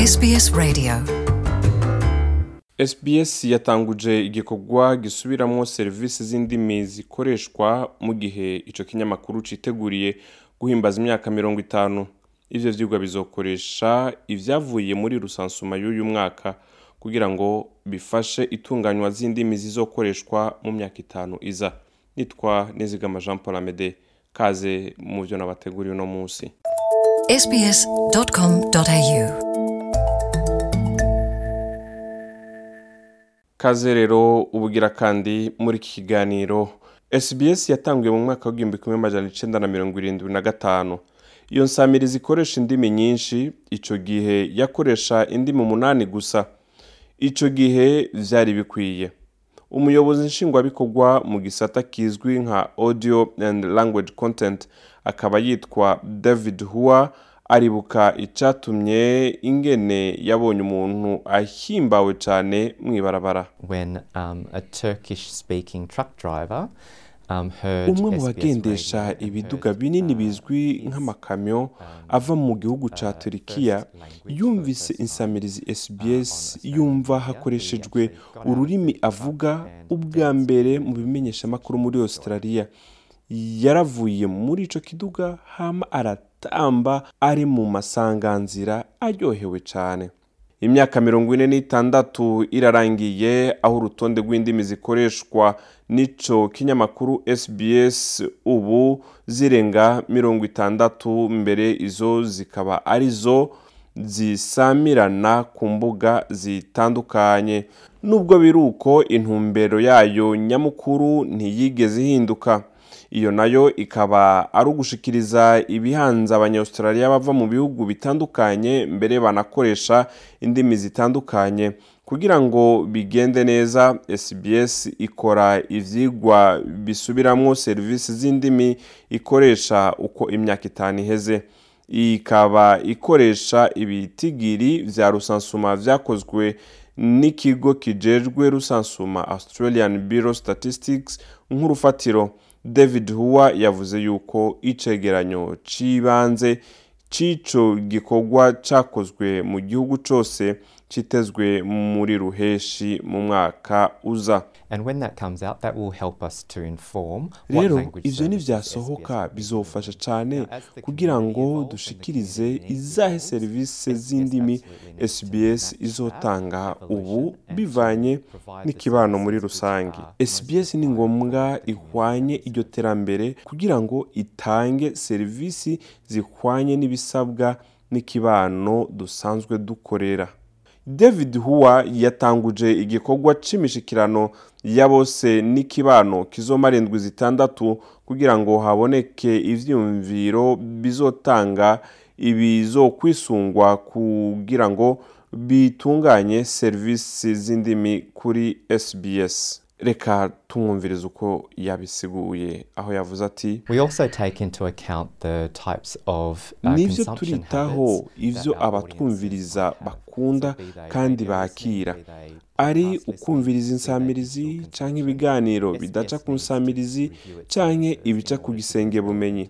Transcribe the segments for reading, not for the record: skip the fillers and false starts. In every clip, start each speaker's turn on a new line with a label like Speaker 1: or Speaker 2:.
Speaker 1: SBS Radio.
Speaker 2: SBS yatanguje igikorwa gisubiramwo serivisi z'indimi zikoreshwa mu gihe ico kinyamakuru citeguriye guhimbaza imyaka 50. Ivyo vyigwa bizokoresha ivyavuye muri rusansuma y'uyu mwaka kugira ngo bifashe itunganywa z'indimi zizokoreshwa mu myaka 5 iza. Nitwa Nizigama Jean Paul Amede, kaze mu vyo nabateguriye uno munsi.
Speaker 1: sbs.com.au.
Speaker 2: Kaze rero ubugira kandi muri iki kiganiro. SBS yatanguye mu mwaka wa 1975. Iyo nsamirizi ikoresha indimi nyinshi, ico gihe yakoresha indimi 8 gusa. Ico gihe vyari bikwiye. Umuyobozi nshingwabikorwa mu gisata kizwi nka Audio and Language Content akaba yitwa David Hua, aribuka icatumye ingene yabonye umuntu ahimbawe cyane mwibarabara.
Speaker 3: When a Turkish speaking truck driver
Speaker 2: umwe mu bagendesha ibiduga binini bizwi nk'amakamyo ava mu gihugu ca Turkiya yumvise insamirizi SBS, yumva hakoreshejwe ururimi avuga ubwa mbere mu bimenyesha makuru muri Australia. Yaravuye muri ico kiduga hama aratamba ari mu masanganzira aryohewe cyane. Imyaka 46 irarangiye aho urutonde rw'indimi zikoreshwa nico kinyamakuru SBS ubu zirenga 60, mbere izo zikaba arizo zisamirana ku mbuga zitandukanye. Nubwo biruko intumbero yayo nyamukuru ntiyigeze ihinduka. Iyo nayo ikaba ari ugushikiriza ibihanza abanyaustralia bava mu bihugu bitandukanye, mbere banakoresha indimi zitandukanye. Kugira ngo bigende neza, SBS ikora ivyigwa bisubiramwo serivisi z'indimi ikoresha uko imyaka 5 iheze. Ikaba ikoresha ibitigiri vya rusansuma vyakozwe n'ikigo kijejwe rusansuma Australian Bureau Statistics nk'urufatiro. David Hua yavuze yuko icegeranyo cibanze cico gikorwa cakozwe mu gihugu cose citezwe muri ruheshi mu mwaka uza.
Speaker 3: And when that comes out, that will help us to inform
Speaker 2: rero ivyo nivyasohoka bizofasha cane kugira ngo dushikirize izahe serivisi z'indimi SBS izotanga ubu bivanye n'ikibano muri rusangi. SBS ni ngombwa ihwanye iryo terambere kugira ngo itange serivisi zihwanye n'ibisabwa n'ikibano dusanzwe dukorera. David Hua yatanguje igikorwa c'imishikirano ya bose n'ikibano kizomara 6 kugira ngo haboneke ivyumviro bizotanga ibizokwisungwa kugira ngo bitunganye serivisi z'indimi kuri SBS. Reka tumwumvirize uko yabisiguye aho yavuze ati,
Speaker 3: we also take into account the types of
Speaker 2: nivyo turitaho ivyo abatwumviriza bakunda kandi bakira, ari ukumviriza insamirizi canke ibiganiro bidaca ku nsamirizi canke ibica ku gisenge bumenyi.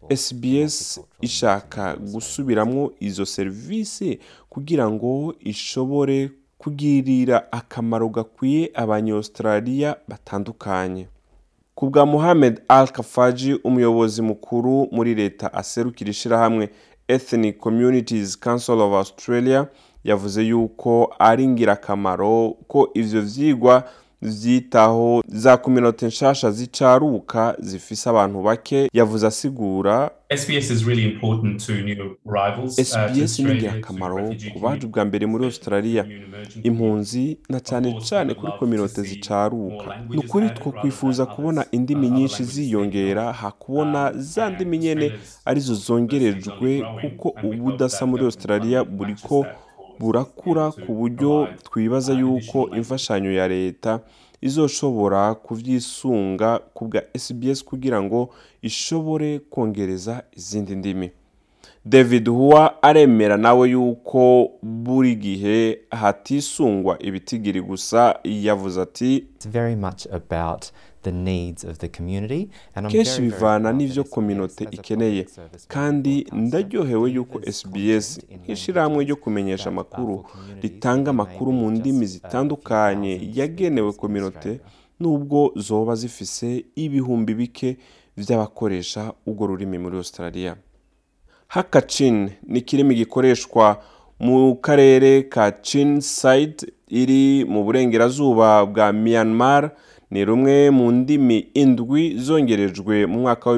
Speaker 2: SBS ishaka gusubiramwo izo serivisi kugira ngo ishobore kugirira akamaro gakwiye abanyaustralia batandukanye. Kubwa Mohamed Al-Kafaji, umuyobozi mukuru muri leta aserukira ishirahamwe Ethnic Communities Council of Australia, yavuze yuko ari ngirakamaro ko ivyo vyigwa vyitaho za community nshasha zicaruka zifise abantu bake. Yavuze asigura,
Speaker 4: SBS is really important to new arrivals.
Speaker 2: SBS ni ngirakamaro ku baje bwa mbere muri Australia, impunzi na cyane cyane kuri community zicaruka. Nukuri two kwifuza kubona indimi nyinshi ziyongera, hakubona za ndimi nyene arizo zongerejwe, kuko ubudasa muri Australia buriko burakura ku buryo twibaza yuko imfashanyo ya leta izoshobora kuvyisunga kubwa SBS kugira ngo ishobore kongereza izindi ndimi. David Huwa aremera nawe yuko buri gihe hatisungwa ibitigiri gusa. Yavuze ati
Speaker 3: It's very much about the needs of the community, and I'm
Speaker 2: kenshi
Speaker 3: very, very
Speaker 2: bivana
Speaker 3: proud
Speaker 2: n'ivyo
Speaker 3: that
Speaker 2: community
Speaker 3: SBS as a
Speaker 2: ikeneye,
Speaker 3: public service
Speaker 2: kandi
Speaker 3: broadcaster
Speaker 2: ndaryohewe yuko
Speaker 3: delivers
Speaker 2: SBS
Speaker 3: content in
Speaker 2: nk'ishirahamwe ryo
Speaker 3: languages
Speaker 2: kumenyesha
Speaker 3: that
Speaker 2: amakuru
Speaker 3: are for communities
Speaker 2: ritanga
Speaker 3: that may
Speaker 2: amakuru
Speaker 3: be
Speaker 2: mu
Speaker 3: just
Speaker 2: ndimi
Speaker 3: a few
Speaker 2: zitandukanye
Speaker 3: thousand
Speaker 2: yagenewe
Speaker 3: speakers in
Speaker 2: community,
Speaker 3: Australia.
Speaker 2: nubwo zoba zifise ibihumbi bike vy'abakoresha urwo rurimi muri Australia. Hakachin ni kirimi gikoreshwa mu karere ka Chinside iri mu burengerazuba bwa Myanmar. Ni rumwe mu ndimi indwi zongerejwe mu mwaka wa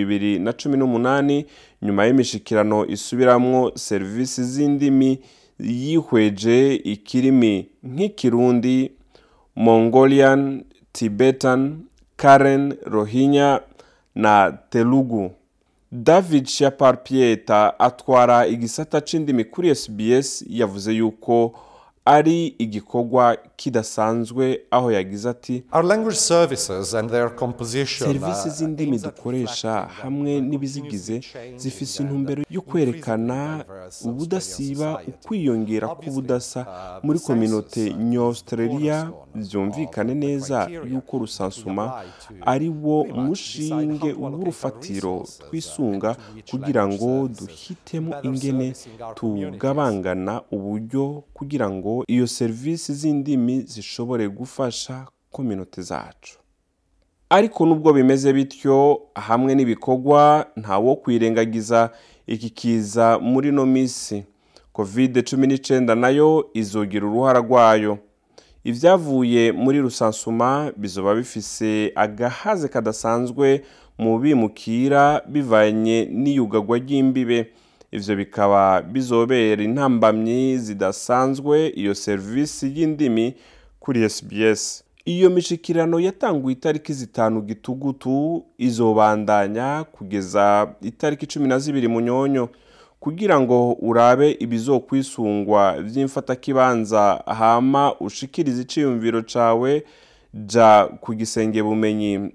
Speaker 2: 2018 nyuma y'imishikirano isubiramwo serivisi z'indimi yihweje ikirimi nk'ikirundi, Mongolian, Tibetan, Karen, Rohingya na Telugu. David Shaparpieta atwara igisata c'indimi kuri SBS yavuze yuko ari igikorwa kidasanzwe, aho yagize ati
Speaker 5: Our language services and their composition
Speaker 2: serivisi z'indimi dukoresha hamwe n'ibizigize zifise intumbero yo kwerekana ubudasiba, ukwiyongera k'ubudasa muri kominote Nyaustralia. Vyumvikane neza yuko rusansuma ari wo mushinge w'urufatiro twisunga kugira ngo duhitemo ingene tugabangana uburyo kugira ngo iyo serivisi z'indimi zishobore gufasha kominote zacu. Ariko nubwo bimeze bityo, hamwe n'ibikorwa ntawo kwirengagiza iki kiza muri no misi. COVID-19 nayo izogira uruhara rwayo. Ivyavuye muri rusansuma bizoba bifise agahaze kadasanzwe mu bimukira bivanye n'iyugagwa ry'imbibe. Ivyo bikaba bizobera intambamyi zidasanzwe iyo serivisi y'indimi kuri SBS. Iyo mishikirano yatanguye itariki 5 Gitugutu izobandanya kugeza itariki 12 Munyonyo kugira ngo urabe ibizokwisungwa vy'imfata kibanza, hama ushikirize iciyumviro cawe. Ja ku gisenge bumenyi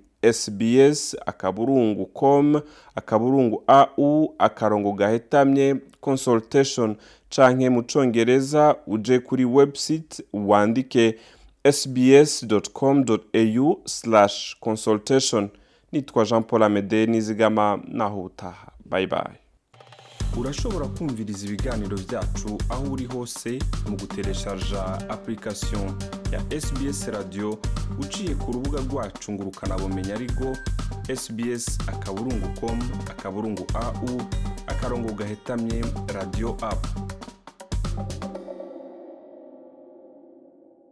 Speaker 2: sbs.com/au/gahetamye consultation canke mu Congereza uje kuri website wandike sbs.com.au/consultation. Nitwa Jean Paul Amede nizigama naho utaha. Bye bye. Urashobora kumviriza ibiganiro vyacu aho uri hose mu gutereshaja application ya SBS Radio uciye ku rubuga rwacu ngurukana bumenyi arigo sbs.com/au/gahetamye radio app.